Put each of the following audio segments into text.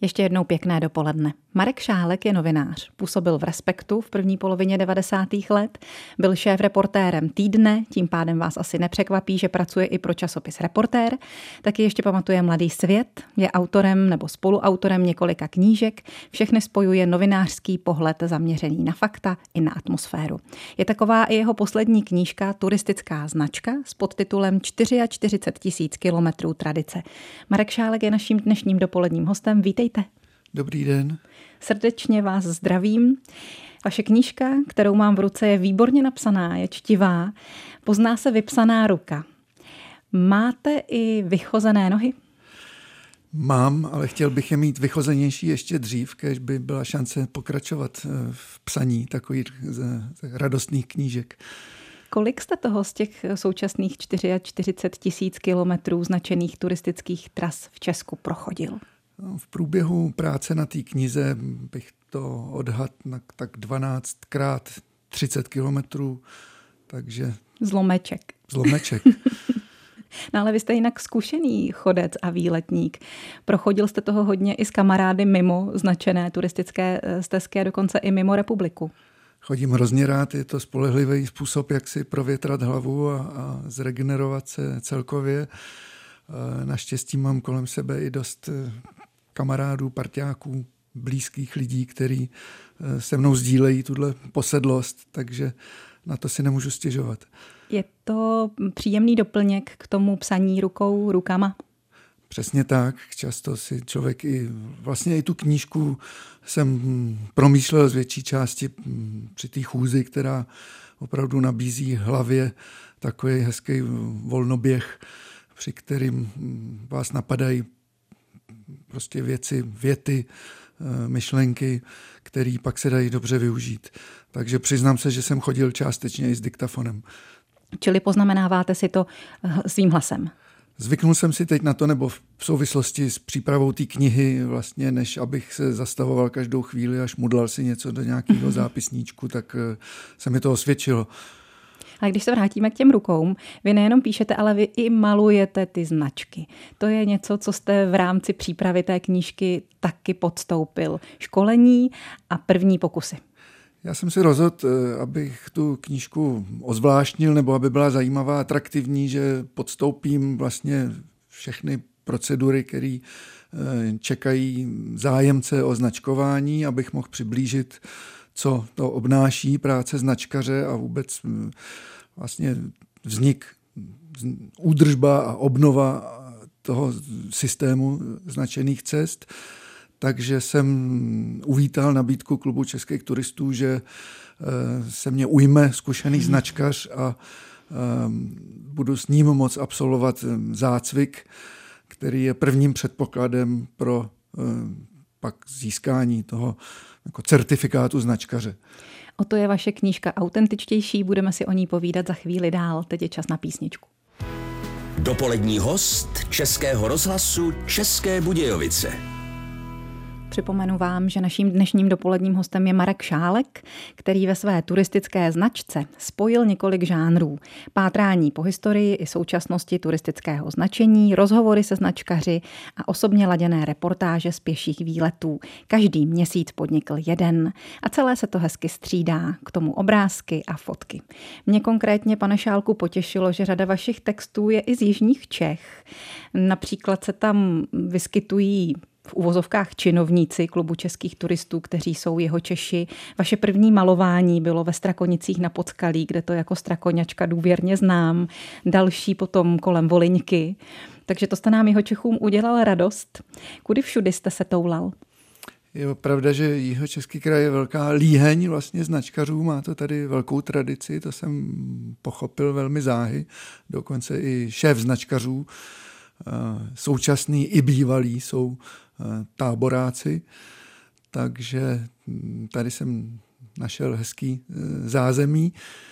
Ještě jednou pěkné dopoledne. Marek Šálek je novinář. Působil v Respektu v první polovině 90. let, byl šéfreportérem Týdne, tím pádem vás asi nepřekvapí, že pracuje i pro časopis Reportér. Taky ještě pamatuje Mladý svět, je autorem nebo spoluautorem několika knížek, všechny spojuje novinářský pohled zaměřený na fakta i na atmosféru. Je taková i jeho poslední knížka Turistická značka s podtitulem 44 000 kilometrů tradice. Marek Šálek je naším dnešním dopoledním hostem. Vítejte. Dobrý den. Srdečně vás zdravím. Vaše knížka, kterou mám v ruce, je výborně napsaná, je čtivá. Pozná se vypsaná ruka. Máte i vychozené nohy? Mám, ale chtěl bych je mít vychozenější ještě dřív, kež by byla šance pokračovat v psaní takových radostných knížek. Kolik jste toho z těch současných 44 000 kilometrů značených turistických tras v Česku prochodil? V průběhu práce na té knize bych to odhadl na tak 12x 30 kilometrů, takže... Zlomeček. No ale vy jste jinak zkušený chodec a výletník. Prochodil jste toho hodně i s kamarády mimo značené turistické stezky a dokonce i mimo republiku. Chodím hrozně rád, je to spolehlivý způsob, jak si provětrat hlavu a zregenerovat se celkově. Naštěstí mám kolem sebe i dost kamarádů, parťáků, blízkých lidí, kteří se mnou sdílejí tuhle posedlost, takže na to si nemůžu stěžovat. Je to příjemný doplněk k tomu psaní rukama? Přesně tak. Často si člověk vlastně i tu knížku jsem promýšlel z větší části při té chůzi, která opravdu nabízí hlavě takový hezký volnoběh, při kterým vás napadají prostě věty, myšlenky, které pak se dají dobře využít. Takže přiznám se, že jsem chodil částečně i s diktafonem. Čili poznamenáváte si to svým hlasem? Zvyknul jsem si teď na to, nebo v souvislosti s přípravou té knihy, vlastně, než abych se zastavoval každou chvíli a šmudlal si něco do nějakého zápisníčku, tak se mi to osvědčilo. Ale když se vrátíme k těm rukou, vy nejenom píšete, ale vy i malujete ty značky. To je něco, co jste v rámci přípravy té knížky taky podstoupil. Školení a první pokusy. Já jsem si rozhodl, abych tu knížku ozvláštnil, nebo aby byla zajímavá, atraktivní, že podstoupím vlastně všechny procedury, které čekají zájemce o značkování, abych mohl přiblížit, co to obnáší práce značkaře a vůbec vlastně vznik, údržba a obnova toho systému značených cest. Takže jsem uvítal nabídku Klubu českých turistů, že se mě ujme zkušený značkař a budu s ním moct absolvovat zácvik, který je prvním předpokladem pro pak získání toho jako certifikátu značkaře. O to je vaše knížka autentičtější, budeme si o ní povídat za chvíli dál. Teď je čas na písničku. Dopolední host Českého rozhlasu České Budějovice. Připomenu vám, že naším dnešním dopoledním hostem je Marek Šálek, který ve své turistické značce spojil několik žánrů. Pátrání po historii i současnosti turistického značení, rozhovory se značkaři a osobně laděné reportáže z pěších výletů. Každý měsíc podnikl jeden a celé se to hezky střídá, k tomu obrázky a fotky. Mě konkrétně, pane Šálku, potěšilo, že řada vašich textů je i z jižních Čech. Například se tam vyskytují v uvozovkách činovníci Klubu českých turistů, kteří jsou Jihočeši. Vaše první malování bylo ve Strakonicích na Podskalí, kde to jako strakoňačka důvěrně znám. Další potom kolem Volyňky. Takže to jste nám Jihočechům udělal radost. Kudy všudy jste se toulal? Je pravda, že Jihočeský kraj je velká líheň vlastně značkařů, má to tady velkou tradici, to jsem pochopil velmi záhy. Dokonce i šéf značkařů, současný i bývalý, jsou táboráci, takže tady jsem našel hezký zázemí.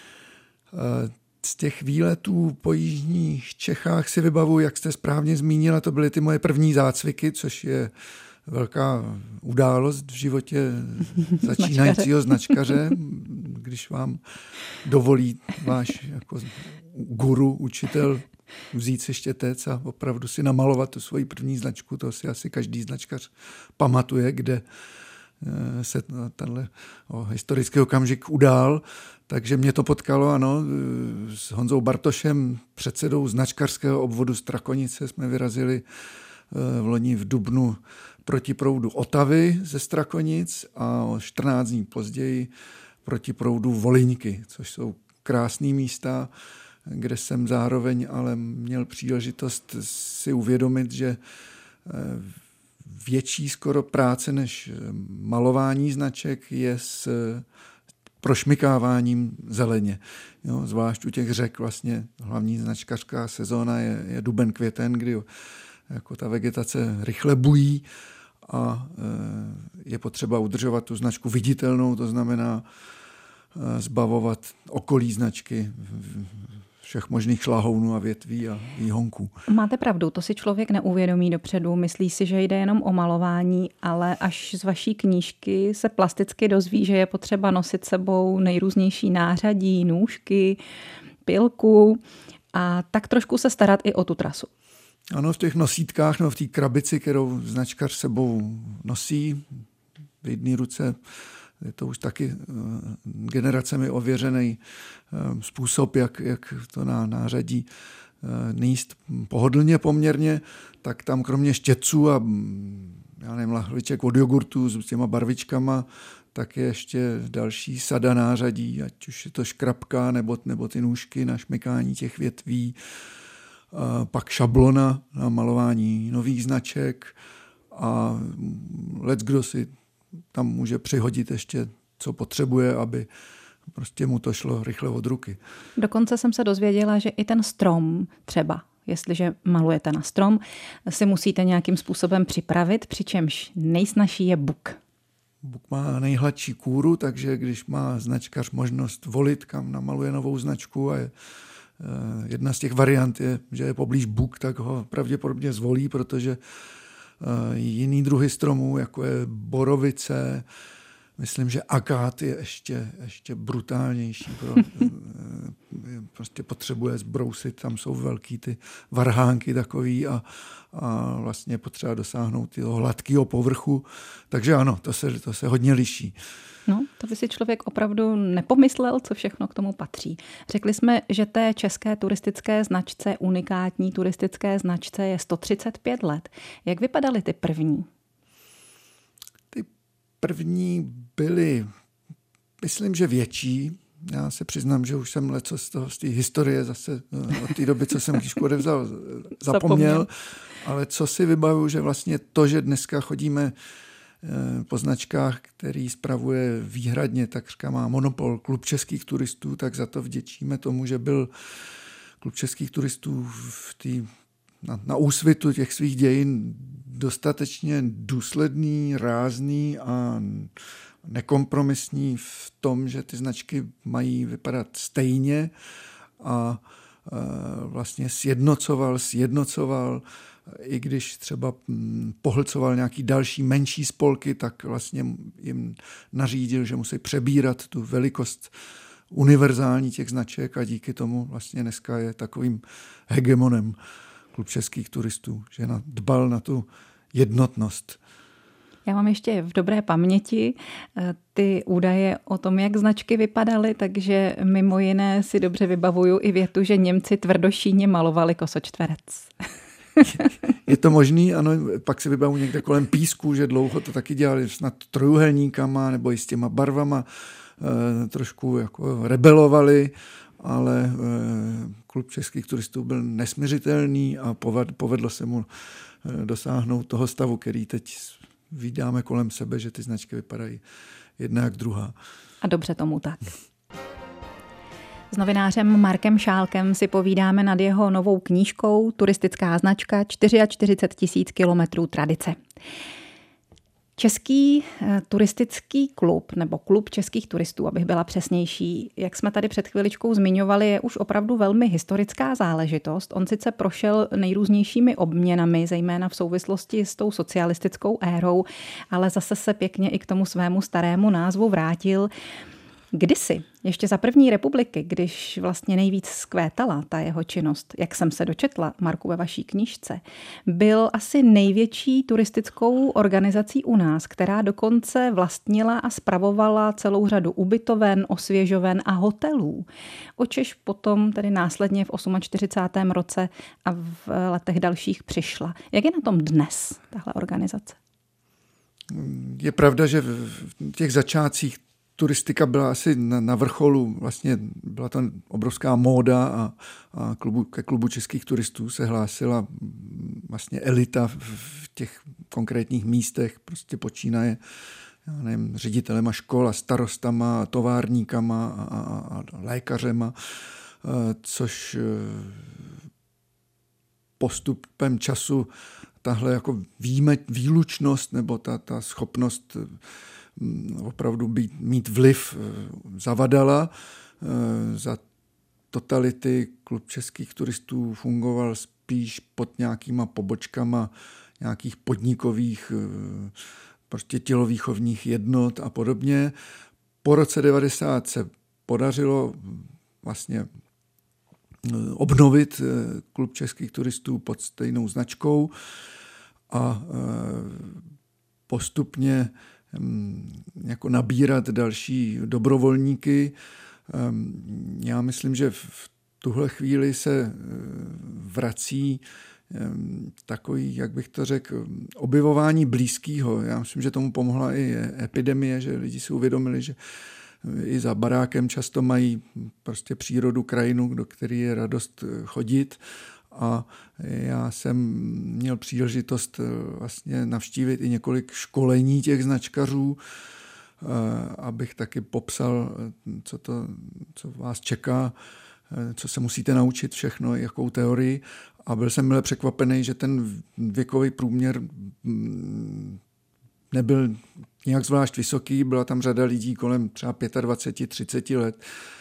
Z těch výletů po jižních Čechách si vybavuji, jak jste správně zmínila, to byly ty moje první zácviky, což je velká událost v životě začínajícího značkaře, když vám dovolí váš jako guru, učitel vzít si štětec a opravdu si namalovat tu svoji první značku. To si asi každý značkař pamatuje, kde se tenhle historický okamžik udál. Takže mě to potkalo, ano, s Honzou Bartošem, předsedou značkařského obvodu Strakonice, jsme vyrazili v loni v dubnu proti proudu Otavy ze Strakonic a o 14 dní později proti proudu Volyňky, což jsou krásné místa, kde jsem zároveň ale měl příležitost si uvědomit, že větší skoro práce než malování značek je s prošmikáváním zeleně. Jo, zvlášť u těch řek vlastně hlavní značkařská sezóna je duben, květen, kdy jako ta vegetace rychle bují a je potřeba udržovat tu značku viditelnou, to znamená zbavovat okolí značky všech možných šlahounů a větví a výhonků. Máte pravdu, to si člověk neuvědomí dopředu, myslí si, že jde jenom o malování, ale až z vaší knížky se plasticky dozví, že je potřeba nosit sebou nejrůznější nářadí, nůžky, pilku a tak trošku se starat i o tu trasu. Ano, v těch nosítkách nebo v té krabici, kterou značkař sebou nosí, v jedné ruce je to už taky generacemi ověřený způsob, jak to nářadí nejíst pohodlně poměrně, tak tam kromě štětců a já nevím, lahviček od jogurtu s těma barvičkama, tak je ještě další sada nářadí, ať už je to škrabka nebo ty nůžky na šmykání těch větví, pak šablona na malování nových značek a leckdo si tam může přihodit ještě, co potřebuje, aby prostě mu to šlo rychle od ruky. Dokonce jsem se dozvěděla, že i ten strom třeba, jestliže malujete na strom, si musíte nějakým způsobem připravit, přičemž nejsnažší je buk. Buk má nejhladší kůru, takže když má značkař možnost volit, kam namaluje novou značku a jedna z těch variant je, že je poblíž buk, tak ho pravděpodobně zvolí, protože jiný druhy stromů, jako je borovice, myslím, že akát je ještě brutálnější. Prostě potřebuje zbrousit, tam jsou velký ty varhánky takový a vlastně potřeba dosáhnout toho hladkého povrchu. Takže ano, to se hodně liší. No, to by si člověk opravdu nepomyslel, co všechno k tomu patří. Řekli jsme, že té české turistické značce, unikátní turistické značce je 135 let. Jak vypadaly ty první? Ty první byly, myslím, že větší. Já se přiznám, že už jsem leco z té historie zase od té doby, co jsem knížku odevzal, zapomněl. Ale co si vybavuju, že vlastně to, že dneska chodíme po značkách, který spravuje výhradně, takřka má monopol Klub českých turistů, tak za to vděčíme tomu, že byl Klub českých turistů na úsvitu těch svých dějin dostatečně důsledný, rázný a nekompromisní v tom, že ty značky mají vypadat stejně a vlastně sjednocoval, i když třeba pohlcoval nějaký další menší spolky, tak vlastně jim nařídil, že musí přebírat tu velikost univerzální těch značek a díky tomu vlastně dneska je takovým hegemonem Klub českých turistů, že dbal na tu jednotnost. Já mám ještě v dobré paměti ty údaje o tom, jak značky vypadaly, takže mimo jiné si dobře vybavuju i větu, že Němci tvrdošíně malovali kosočtverec. Je to možný, ano, pak si vybavu někde kolem Písku, že dlouho to taky dělali snad trojuhelníkama nebo i s těma barvama, trošku jako rebelovali, ale Klub českých turistů byl nesmiřitelný a povedlo se mu dosáhnout toho stavu, který teď vidíme kolem sebe, že ty značky vypadají jedna jak druhá. A dobře tomu tak. S novinářem Markem Šálkem si povídáme nad jeho novou knížkou Turistická značka 44 000 kilometrů tradice. Český turistický klub, nebo klub českých turistů, abych byla přesnější, jak jsme tady před chviličkou zmiňovali, je už opravdu velmi historická záležitost. On sice prošel nejrůznějšími obměnami, zejména v souvislosti s tou socialistickou érou, ale zase se pěkně i k tomu svému starému názvu vrátil. Kdysi, ještě za první republiky, když vlastně nejvíc zkvétala ta jeho činnost, jak jsem se dočetla, Marku, ve vaší knížce, byl asi největší turistickou organizací u nás, která dokonce vlastnila a spravovala celou řadu ubytoven, osvěžoven a hotelů. Očež potom tedy následně v 48. roce a v letech dalších přišla. Jak je na tom dnes tahle organizace? Je pravda, že v těch začátcích turistika byla asi na vrcholu, vlastně byla to obrovská móda a ke klubu českých turistů se hlásila vlastně elita v těch konkrétních místech, prostě počínaje, já nevím, ředitelema škol a starostama, továrníkama a lékařema, což postupem času tahle jako výlučnost nebo ta schopnost opravdu mít vliv zavadala. Za totality klub českých turistů fungoval spíš pod nějakýma pobočkama nějakých podnikových prostě tělovýchovních jednot a podobně. Po roce 90 se podařilo vlastně obnovit klub českých turistů pod stejnou značkou a postupně jako nabírat další dobrovolníky. Já myslím, že v tuhle chvíli se vrací takový, jak bych to řekl, objevování blízkého. Já myslím, že tomu pomohla i epidemie, že lidi si uvědomili, že i za barákem často mají prostě přírodu, krajinu, do které je radost chodit. A já jsem měl příležitost vlastně navštívit i několik školení těch značkařů, abych taky popsal, co vás čeká, co se musíte naučit všechno, jakou teorii. A byl jsem mile překvapený, že ten věkový průměr nebyl nějak zvlášť vysoký. Byla tam řada lidí kolem třeba 25-30 let.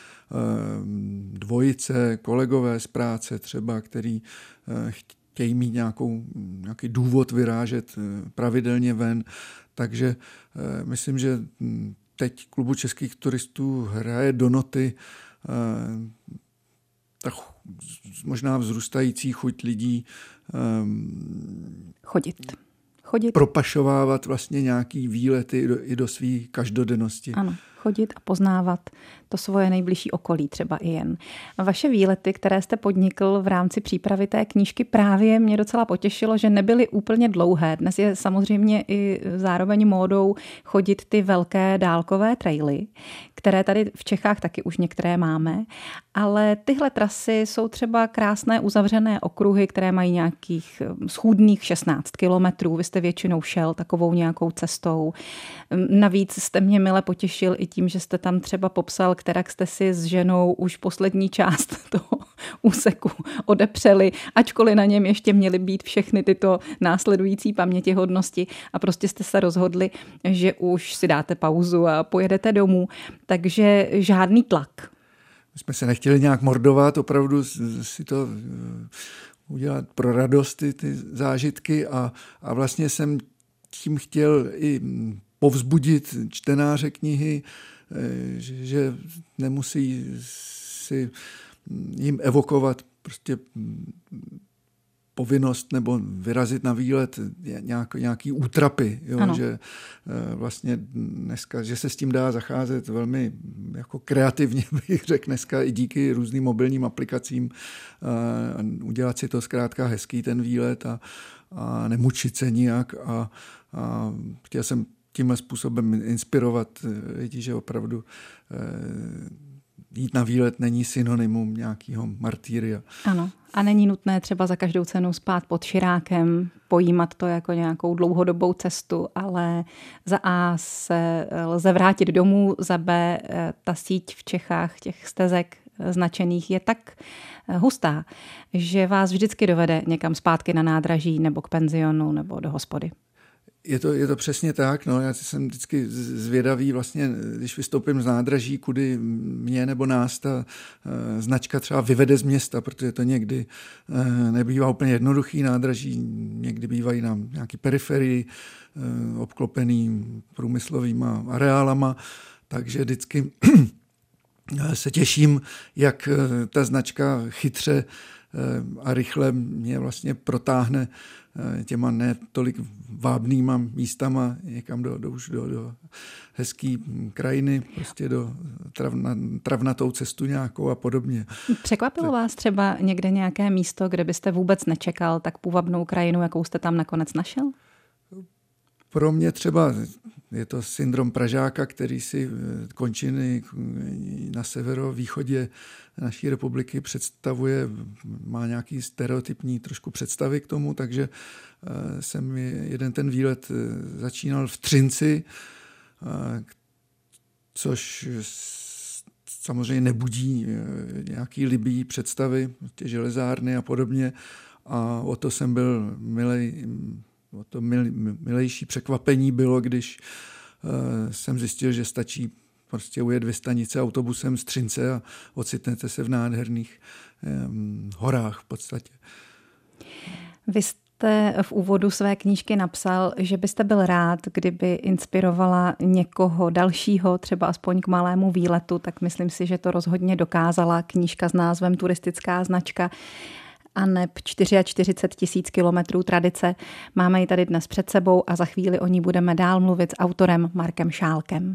Dvojice, kolegové z práce třeba, který chtějí mít nějaký důvod vyrážet pravidelně ven. Takže myslím, že teď klubu českých turistů hraje do noty tak možná vzrůstající chuť lidí chodit. Propašovávat vlastně nějaký výlety i do své každodennosti. Ano, chodit a poznávat to svoje nejbližší okolí třeba i jen. Vaše výlety, které jste podnikl v rámci přípravy té knížky, právě mě docela potěšilo, že nebyly úplně dlouhé. Dnes je samozřejmě i zároveň módou chodit ty velké dálkové traily, které tady v Čechách taky už některé máme, ale tyhle trasy jsou třeba krásné uzavřené okruhy, které mají nějakých schůdných 16 kilometrů. Vy jste většinou šel takovou nějakou cestou. Navíc jste mě mile potěšil i tím, že jste tam třeba popsal, kterak jste si s ženou už poslední část toho úseku odepřeli, ačkoliv na něm ještě měly být všechny tyto následující pamětihodnosti a prostě jste se rozhodli, že už si dáte pauzu a pojedete domů, takže žádný tlak. My jsme se nechtěli nějak mordovat, opravdu si to udělat pro radost ty zážitky a vlastně jsem tím chtěl i povzbudit čtenáře knihy, že nemusí si jim evokovat prostě povinnost nebo vyrazit na výlet nějaký útrapy, jo? Že vlastně dneska, že se s tím dá zacházet velmi jako kreativně, bych řekl dneska i díky různým mobilním aplikacím, udělat si to zkrátka hezký ten výlet a nemučit se nijak a chtěl jsem tímhle způsobem inspirovat lidi, že opravdu jít na výlet není synonymum nějakého martýria. Ano. A není nutné třeba za každou cenu spát pod širákem, pojímat to jako nějakou dlouhodobou cestu, ale za A se lze vrátit domů, za B ta síť v Čechách těch stezek značených je tak hustá, že vás vždycky dovede někam zpátky na nádraží nebo k penzionu nebo do hospody. Je to přesně tak. No. Já jsem vždycky zvědavý, vlastně, když vystoupím z nádraží, kudy mě nebo nás ta značka třeba vyvede z města, protože to někdy nebývá úplně jednoduchý nádraží, někdy bývají na nějaký periferii, obklopený průmyslovýma areálama, takže vždycky se těším, jak ta značka chytře a rychle mě vlastně protáhne těma ne tolik vábnýma místama někam už do hezký krajiny, prostě do travnatou cestu nějakou a podobně. Překvapilo vás třeba někde nějaké místo, kde byste vůbec nečekal tak půvabnou krajinu, jakou jste tam nakonec našel? Pro mě třeba je to syndrom Pražáka, který si končiny na severovýchodě naší republiky představuje, má nějaký stereotypní trošku představy k tomu, takže jsem jeden ten výlet začínal v Třinci, což samozřejmě nebudí nějaký libý představy, tě železárny a podobně. A o to jsem byl milejší překvapení bylo, když jsem zjistil, že stačí prostě ujet 2 stanice autobusem z Třince a ocitnete se v nádherných horách v podstatě. Vy jste v úvodu své knížky napsal, že byste byl rád, kdyby inspirovala někoho dalšího, třeba aspoň k malému výletu, tak myslím si, že to rozhodně dokázala knížka s názvem Turistická značka a neb 44 000 kilometrů tradice. Máme ji tady dnes před sebou a za chvíli o ní budeme dál mluvit s autorem Markem Šálkem.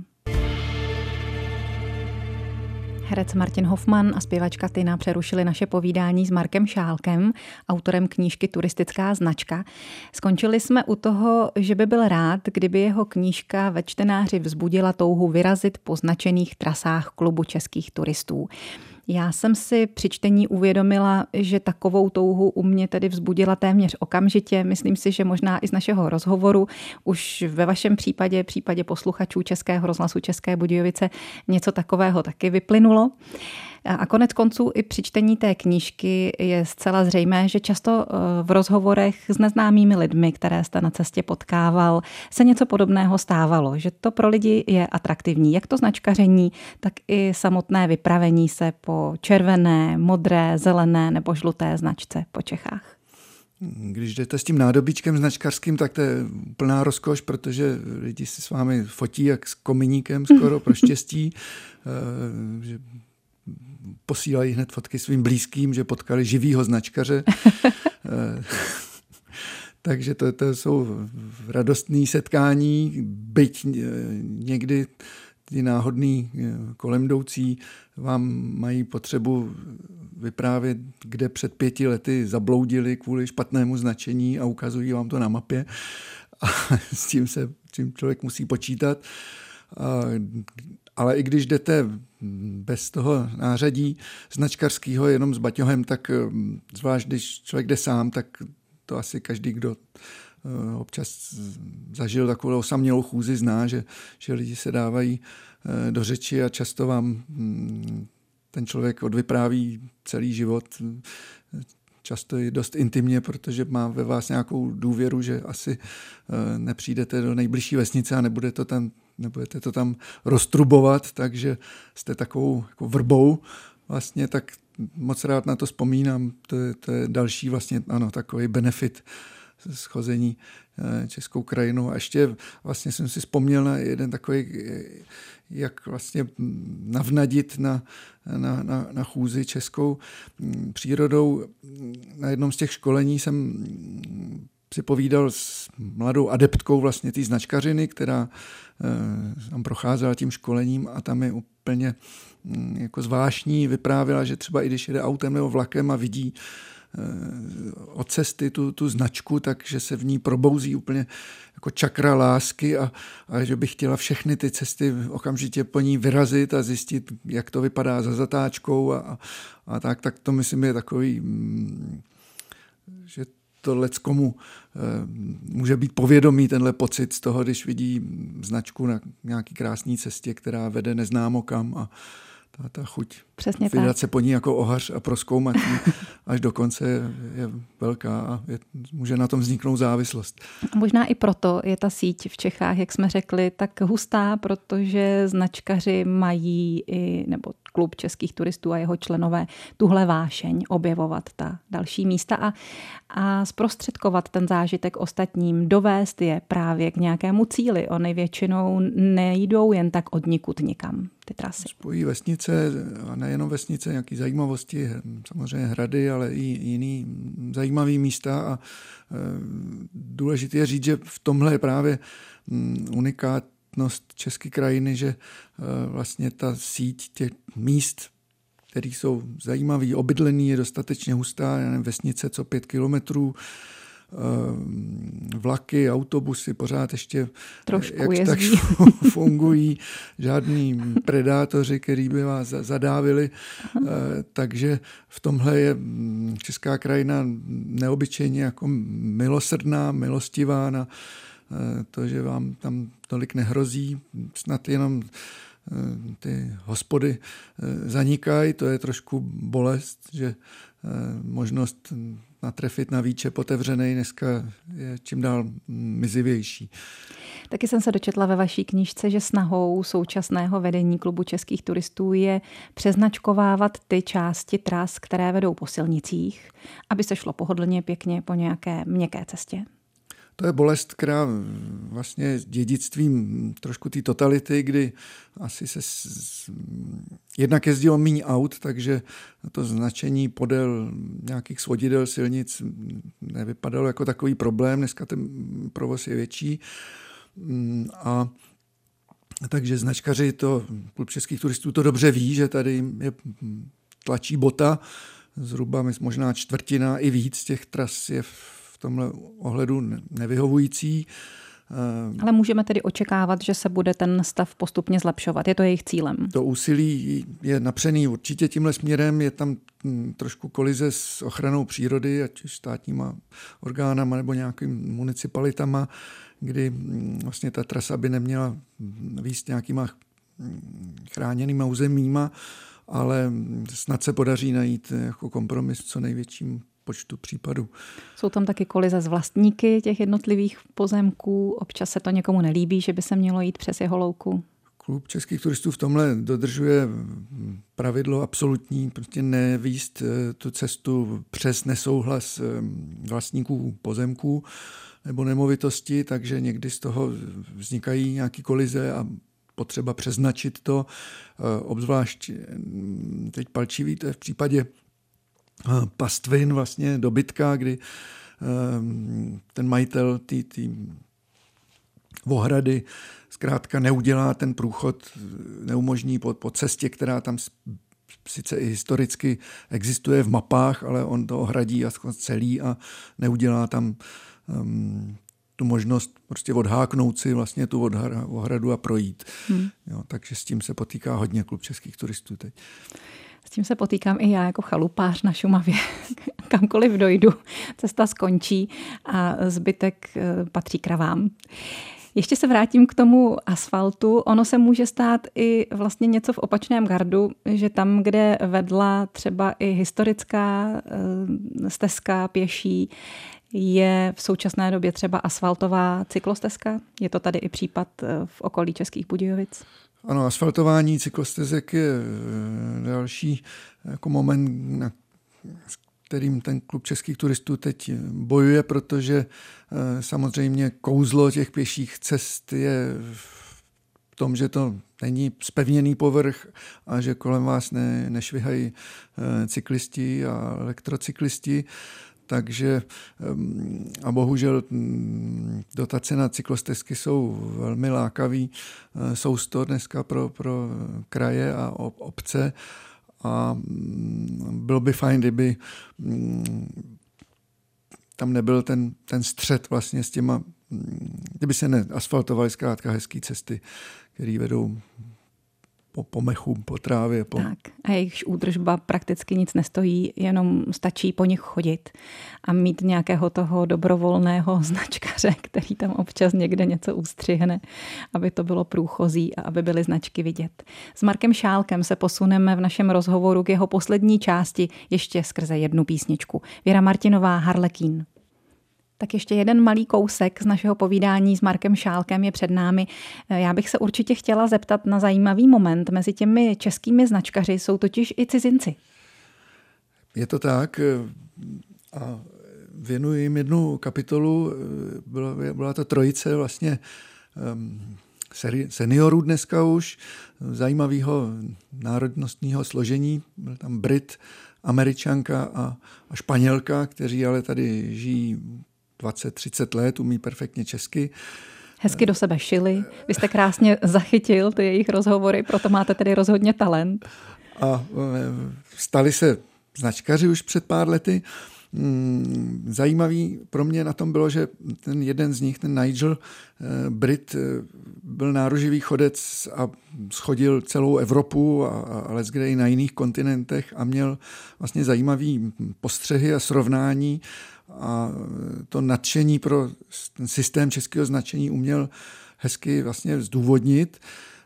Herec Martin Hofmann a zpěvačka Tina přerušili naše povídání s Markem Šálkem, autorem knížky Turistická značka. Skončili jsme u toho, že by byl rád, kdyby jeho knížka ve čtenáři vzbudila touhu vyrazit po značených trasách klubu českých turistů. Já jsem si při čtení uvědomila, že takovou touhu u mě tedy vzbudila téměř okamžitě. Myslím si, že možná i z našeho rozhovoru už ve vašem případě posluchačů Českého rozhlasu České Budějovice něco takového taky vyplynulo. A konec konců i při čtení té knížky je zcela zřejmé, že často v rozhovorech s neznámými lidmi, které jste na cestě potkával, se něco podobného stávalo, že to pro lidi je atraktivní. Jak to značkaření, tak i samotné vypravení se po červené, modré, zelené nebo žluté značce po Čechách. Když jdete s tím nádobíčkem značkařským, tak to je plná rozkoš, protože lidi si s vámi fotí jak s kominíkem skoro pro štěstí, že posílají hned fotky svým blízkým, že potkali živýho značkaře. Takže to jsou radostné setkání, byť někdy ty náhodný kolem jdoucí vám mají potřebu vyprávět, kde před 5 lety zabloudili kvůli špatnému značení a ukazují vám to na mapě. A s tím člověk musí počítat. Ale i když jdete bez toho nářadí značkarského jenom s baťohem, tak zvlášť když člověk jde sám, tak to asi každý, kdo občas zažil takovou osamělou chůzi, zná, že lidi se dávají do řeči a často vám ten člověk odvypráví celý život, často i dost intimně, protože má ve vás nějakou důvěru, že asi nepřijdete do nejbližší vesnice a nebudete to tam roztrubovat, takže jste takovou jako vrbou vlastně, tak moc rád na to vzpomínám. To je další vlastně, ano, takový benefit schození českou krajinou. A ještě vlastně jsem si vzpomněl na jeden takový, jak vlastně navnadit na chůzi českou přírodou. Na jednom z těch školení jsem si povídal s mladou adeptkou vlastně té značkařiny, která tam procházela tím školením a tam je úplně jako zvláštní vyprávěla, že třeba i když jede autem nebo vlakem a vidí od cesty tu značku, takže se v ní probouzí úplně jako čakra lásky a že by chtěla všechny ty cesty okamžitě po ní vyrazit a zjistit, jak to vypadá za zatáčkou a tak to myslím je takový, že to leckomu může být povědomý tenhle pocit z toho, když vidí značku na nějaký krásné cestě, která vede neznámo kam a ta chuť vydat se po ní jako ohař a prozkoumat až do konce je velká a může na tom vzniknout závislost. A možná i proto je ta síť v Čechách, jak jsme řekli, tak hustá, protože značkaři mají nebo klub českých turistů a jeho členové tuhle vášeň objevovat ta další místa a zprostředkovat ten zážitek ostatním, dovést je právě k nějakému cíli. Oni většinou nejdou jen tak odnikud nikam. ty trasy? Spojí vesnice a nejenom vesnice, nějaké zajímavosti, samozřejmě hrady, ale i jiný zajímavý místa a důležité je říct, že v tomhle je právě unikátnost české krajiny, že vlastně ta síť těch míst, které jsou zajímavý, obydlený, je dostatečně hustá, nevím, vesnice co 5 kilometrů, vlaky, autobusy pořád ještě trošku tak fungují, žádní predátoři, který by vás zadávili. Takže v tomhle je česká krajina neobyčejně jako milosrdná, milostivá na to, že vám tam tolik nehrozí. Snad jenom ty hospody zanikají, to je trošku bolest, že možnost natrefit na výčep otevřenej dneska je čím dál mizivější. Taky jsem se dočetla ve vaší knížce, že snahou současného vedení Klubu českých turistů je přeznačkovávat ty části tras, které vedou po silnicích, aby se šlo pohodlně, pěkně po nějaké měkké cestě. To je bolest, která vlastně s dědictvím trošku té totality, kdy asi se jednak jezdilo míň aut, takže to značení podél nějakých svodidel silnic nevypadalo jako takový problém. Dneska ten provoz je větší. A takže značkaři, Klub českých turistů to dobře ví, že tady je tlačí bota. Zhruba možná čtvrtina i víc těch tras je v tomhle ohledu nevyhovující. Ale můžeme tedy očekávat, že se bude ten stav postupně zlepšovat. Je to jejich cílem? To úsilí je napřený určitě tímhle směrem. Je tam trošku kolize s ochranou přírody, ať už státníma orgánama nebo nějakými municipalitama, kdy vlastně ta trasa by neměla vést nějakýma chráněnýma územíma, ale snad se podaří najít jako kompromis v co největším počtu případů. Jsou tam taky kolize s vlastníky těch jednotlivých pozemků. Občas se to někomu nelíbí, že by se mělo jít přes jeho louku. Klub českých turistů v tomhle dodržuje pravidlo absolutní, prostě nevíst tu cestu přes nesouhlas vlastníků pozemků nebo nemovitosti, takže někdy z toho vznikají nějaké kolize a potřeba přeznačit to. Obzvlášť teď palčivý, to je v případě pastvin, vlastně dobytka, kdy ten majitel té ohrady zkrátka neudělá ten průchod, neumožní po cestě, která tam sice i historicky existuje v mapách, ale on to ohradí a celý a neudělá tam tu možnost prostě odháknout si vlastně tu ohradu a projít. Jo, takže s tím se potýká hodně Klub českých turistů teď. S tím se potýkám i já jako chalupář na Šumavě. Kamkoliv dojdu, cesta skončí a zbytek patří kravám. Ještě se vrátím k tomu asfaltu. Ono se může stát i vlastně něco v opačném gardu, že tam, kde vedla třeba i historická stezka pěší, je v současné době třeba asfaltová cyklostezka. Je to tady i případ v okolí Českých Budějovic? Ano, asfaltování cyklostezek je další jako moment, s kterým ten Klub českých turistů teď bojuje, protože samozřejmě kouzlo těch pěších cest je v tom, že to není zpevněný povrch a že kolem vás nešvihají cyklisti a elektrocyklisti. Takže a bohužel dotace na cyklostezky jsou velmi lákavý sousto dneska pro kraje a obce a bylo by fajn, kdyby tam nebyl ten střed vlastně s těma, kdyby se neasfaltovaly zkrátka hezký cesty, které vedou po mechu, po trávě. Tak. A jejichž údržba prakticky nic nestojí, jenom stačí po nich chodit a mít nějakého toho dobrovolného značkaře, který tam občas někde něco ustřihne, aby to bylo průchozí a aby byly značky vidět. S Markem Šálkem se posuneme v našem rozhovoru k jeho poslední části ještě skrze jednu písničku. Věra Martinová, Harlekín. Tak ještě jeden malý kousek z našeho povídání s Markem Šálkem je před námi. Já bych se určitě chtěla zeptat na zajímavý moment. Mezi těmi českými značkaři jsou totiž i cizinci. Je to tak a věnuji jim jednu kapitolu. Byla to trojice vlastně seniorů dneska už, zajímavého národnostního složení. Byl tam Brit, Američanka a Španělka, kteří ale tady žijí 20-30 let, umí perfektně česky. Hezky do sebe šili. Vy jste krásně zachytil ty jejich rozhovory, proto máte tedy rozhodně talent. A stali se značkaři už před pár lety. Zajímavý pro mě na tom bylo, že ten jeden z nich, ten Nigel Brit, byl nároživý chodec a schodil celou Evropu a leckde i na jiných kontinentech a měl vlastně zajímavý postřehy a srovnání a to nadšení pro ten systém českého značení uměl hezky vlastně zdůvodnit.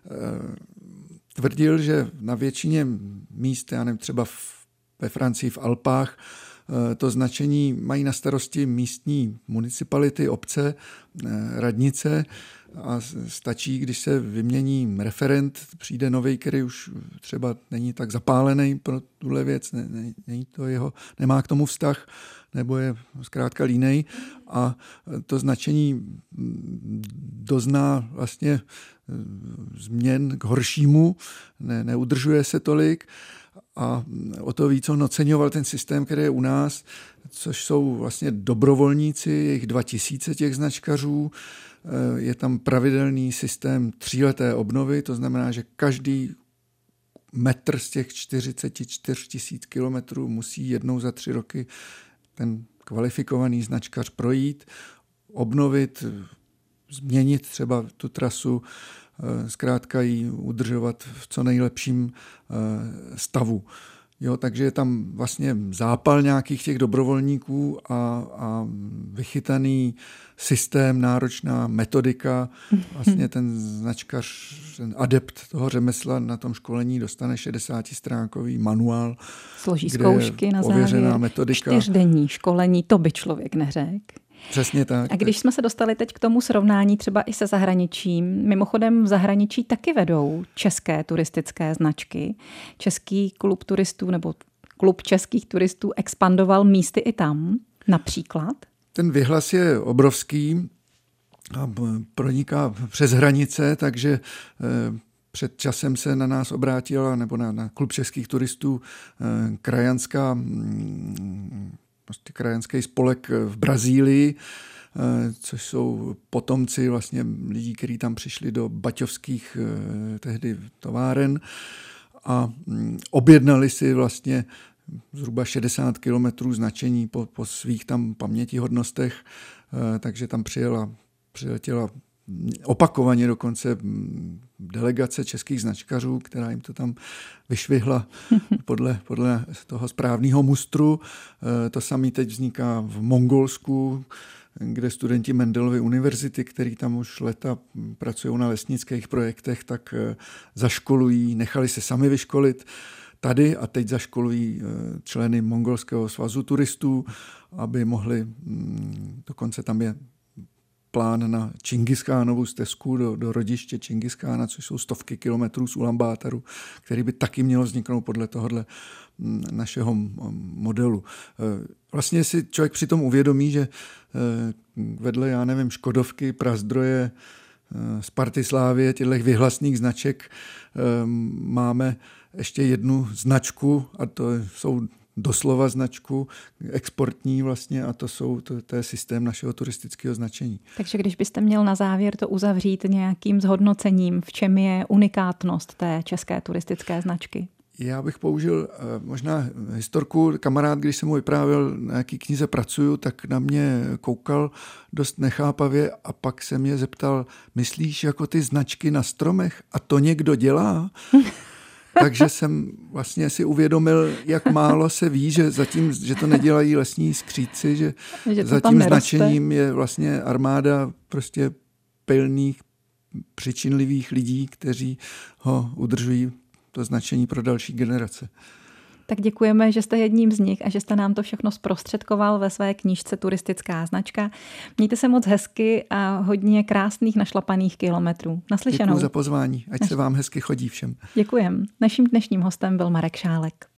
Tvrdil, že na většině míst, já nevím, třeba ve Francii v Alpách, to značení mají na starosti místní municipality, obce, radnice a stačí, když se vymění referent, přijde novej, který už třeba není tak zapálený pro tuhle věc, není to jeho, nemá k tomu vztah, nebo je zkrátka línej a to značení dozná vlastně změn k horšímu, neudržuje se tolik a o to víc on oceňoval ten systém, který je u nás, což jsou vlastně dobrovolníci, je jich 2000 těch značkařů, je tam pravidelný systém 3leté obnovy, to znamená, že každý metr z těch 44 000 kilometrů musí jednou za 3 roky ten kvalifikovaný značkař projít, obnovit, změnit třeba tu trasu, zkrátka ji udržovat v co nejlepším stavu. Jo, takže je tam vlastně zápal nějakých těch dobrovolníků a vychytaný systém, náročná metodika. Vlastně ten značkař, ten adept toho řemesla na tom školení dostane 60stránkový manuál. Složí zkoušky na závěr. Metodika. 4denní školení, to by člověk neřekl. Přesně tak. A když jsme se dostali teď k tomu srovnání třeba i se zahraničím, mimochodem v zahraničí taky vedou české turistické značky. Český klub turistů nebo klub českých turistů expandoval místy i tam, například. Ten vyhlas je obrovský a proniká přes hranice, takže před časem se na nás obrátila, nebo na klub českých turistů, krajanský spolek v Brazílii, což jsou potomci vlastně lidí, kteří tam přišli do baťovských tehdy továren a objednali si vlastně zhruba 60 kilometrů značení po svých tam pamětihodnostech, takže tam přiletěla opakovaně dokonce delegace českých značkařů, která jim to tam vyšvihla podle toho správného mustru. To samé teď vzniká v Mongolsku, kde studenti Mendelovy univerzity, který tam už léta pracují na lesnických projektech, tak zaškolují, nechali se sami vyškolit tady a teď zaškolují členy Mongolského svazu turistů, aby mohli, dokonce tam je plán na Čingischánovu stezku do rodiště Čingischána, což jsou stovky kilometrů z Ulaanbátaru, který by taky mělo vzniknout podle tohohle našeho modelu. Vlastně si člověk přitom uvědomí, že vedle, já nevím, Škodovky, Prazdroje, Sparty Slávie, těchto vyhlasných značek máme ještě jednu značku a to jsou doslova značku exportní vlastně a to je systém našeho turistického značení. Takže když byste měl na závěr to uzavřít nějakým zhodnocením, v čem je unikátnost té české turistické značky? Já bych použil možná historku. Kamarád, když jsem mu vyprávěl, na jaký knize pracuju, tak na mě koukal dost nechápavě a pak se mě zeptal, myslíš jako ty značky na stromech a to někdo dělá? Takže jsem vlastně si uvědomil, jak málo se ví, že to nedělají lesní skřídci, že za tím značením je vlastně armáda prostě pilných, přičinlivých lidí, kteří ho udržují to značení pro další generace. Tak děkujeme, že jste jedním z nich a že jste nám to všechno zprostředkoval ve své knížce Turistická značka. Mějte se moc hezky a hodně krásných našlapaných kilometrů. Naslyšenou. Děkuji za pozvání, ať se vám hezky chodí všem. Děkujem. Naším dnešním hostem byl Marek Šálek.